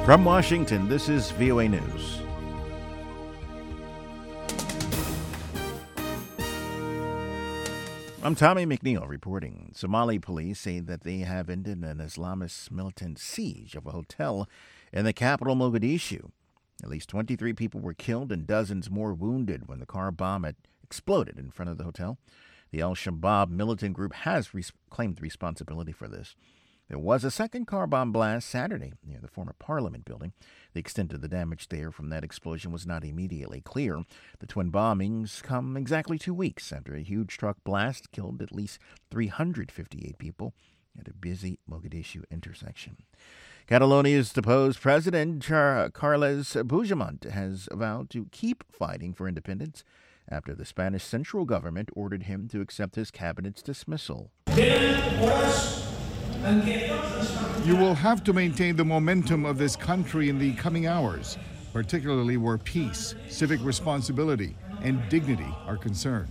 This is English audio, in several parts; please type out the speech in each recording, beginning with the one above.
From Washington, this is VOA News. I'm Tommy McNeil reporting. Somali police say that they have ended an Islamist militant siege of a hotel in the capital, Mogadishu. At least 23 people were killed and dozens more wounded when the car bomb had exploded in front of the hotel. The Al-Shabaab militant group has claimed responsibility for this. There was a second car bomb blast Saturday near the former Parliament building. The extent of the damage there from that explosion was not immediately clear. The twin bombings come exactly 2 weeks after a huge truck blast killed at least 358 people at a busy Mogadishu intersection. Catalonia's deposed president, Carles Puigdemont, has vowed to keep fighting for independence after the Spanish central government ordered him to accept his cabinet's dismissal. You will have to maintain the momentum of this country in the coming hours, particularly where peace, civic responsibility, and dignity are concerned.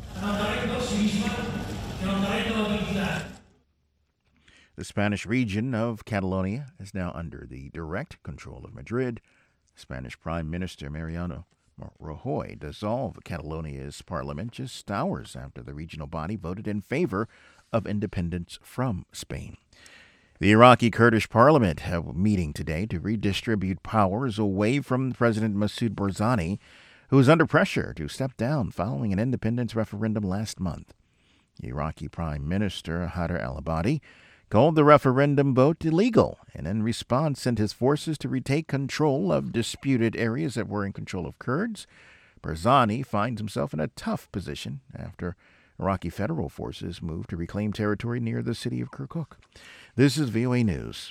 The Spanish region of Catalonia is now under the direct control of Madrid. Spanish Prime Minister Mariano Rajoy dissolved Catalonia's parliament just hours after the regional body voted in favor of independence from Spain. The Iraqi Kurdish parliament have a meeting today to redistribute powers away from President Masoud Barzani, who is under pressure to step down following an independence referendum last month. The Iraqi Prime Minister Haider al-Abadi called the referendum vote illegal and in response sent his forces to retake control of disputed areas that were in control of Kurds. Barzani finds himself in a tough position after Iraqi federal forces moved to reclaim territory near the city of Kirkuk. This is VOA News.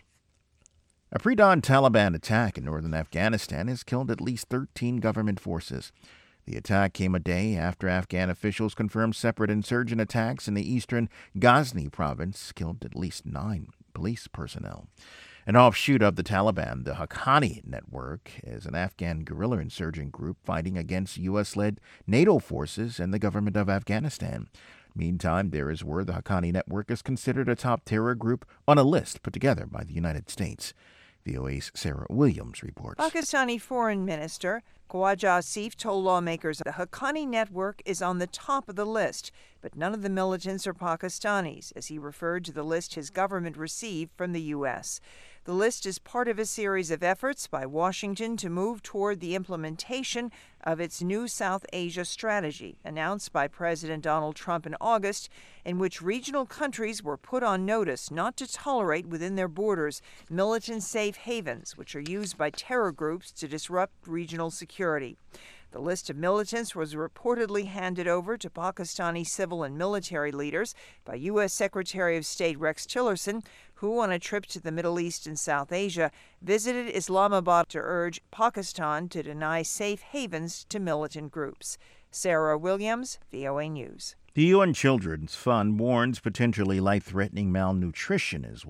A pre-dawn Taliban attack in northern Afghanistan has killed at least 13 government forces. The attack came a day after Afghan officials confirmed separate insurgent attacks in the eastern Ghazni province killed at least 9 police personnel. An offshoot of the Taliban, the Haqqani Network, is an Afghan guerrilla insurgent group fighting against U.S.-led NATO forces and the government of Afghanistan. Meantime, there is word the Haqqani Network is considered a top terror group on a list put together by the United States. VOA's Sarah Williams reports. Pakistani Foreign Minister Khawaja Asif told lawmakers the Haqqani Network is on the top of the list, but none of the militants are Pakistanis, as he referred to the list his government received from the U.S. The list is part of a series of efforts by Washington to move toward the implementation of its new South Asia strategy, announced by President Donald Trump in August, in which regional countries were put on notice not to tolerate within their borders militant safe havens, which are used by terror groups to disrupt regional security. The list of militants was reportedly handed over to Pakistani civil and military leaders by U.S. Secretary of State Rex Tillerson, who, on a trip to the Middle East and South Asia, visited Islamabad to urge Pakistan to deny safe havens to militant groups. Sarah Williams, VOA News. The UN Children's Fund warns potentially life-threatening malnutrition is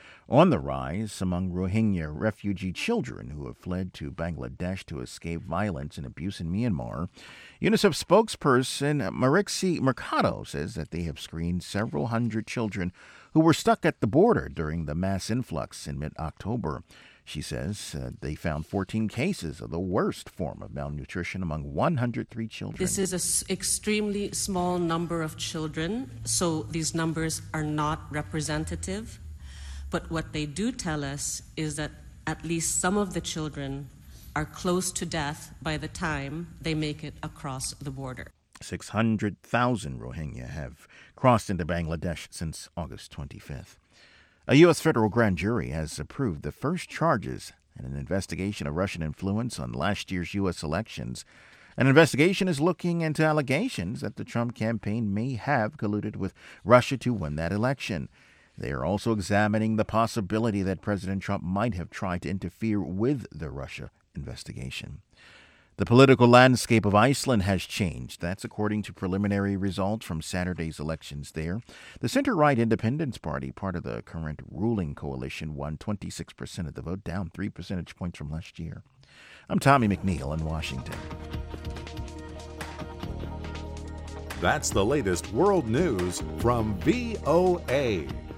on the rise among Rohingya refugee children who have fled to Bangladesh to escape violence and abuse in Myanmar. UNICEF spokesperson Marixie Mercado says that they have screened several hundred children who were stuck at the border during the mass influx in mid-October. She says they found 14 cases of the worst form of malnutrition among 103 children. This is an extremely small number of children, so these numbers are not representative. But what they do tell us is that at least some of the children are close to death by the time they make it across the border. 600,000 Rohingya have crossed into Bangladesh since August 25th. A U.S. federal grand jury has approved the first charges in an investigation of Russian influence on last year's U.S. elections. An investigation is looking into allegations that the Trump campaign may have colluded with Russia to win that election. They are also examining the possibility that President Trump might have tried to interfere with the Russia investigation. The political landscape of Iceland has changed. That's according to preliminary results from Saturday's elections there. The center-right Independence Party, part of the current ruling coalition, won 26% of the vote, down 3 percentage points from last year. I'm Tommy McNeil in Washington. That's the latest world news from VOA.